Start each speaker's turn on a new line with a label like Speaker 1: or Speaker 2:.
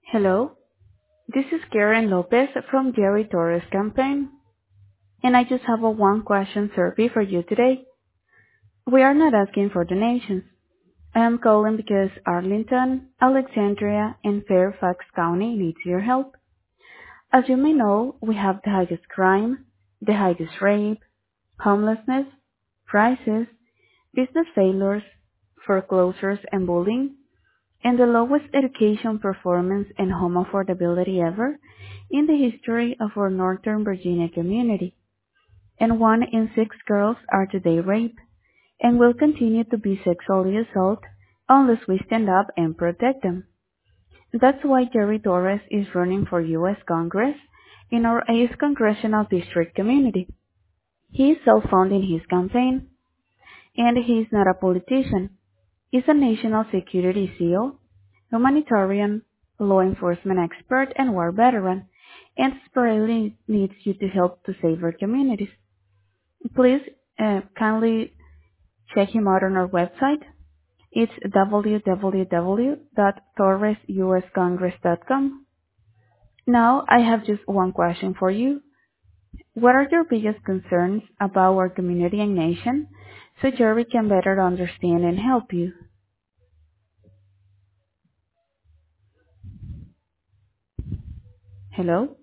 Speaker 1: Hello, this is Karen Lopez from Jerry Torres campaign, and I just have a one-question survey for you today. We are not asking for donations. I am calling because Arlington, Alexandria, and Fairfax County needs your help. As you may know, we have the highest crime, the highest rape, homelessness, crisis, business failures, foreclosures, and bullying, and the lowest education performance and home affordability ever in the history of our Northern Virginia community. And 1 in 6 girls are today raped and will continue to be sexually assaulted unless we stand up and protect them. That's why Jerry Torres is running for U.S. Congress in our 8th Congressional District community. He is self-funding his campaign, and he is not a politician. He's a national security SEAL, humanitarian, law enforcement expert, and war veteran, and desperately needs you to help to save our communities. Please kindly check him out on our website. It's www.torresuscongress.com. Now, I have just one question for you. What are your biggest concerns about our community and nation so Jerry can better understand and help you? Hello?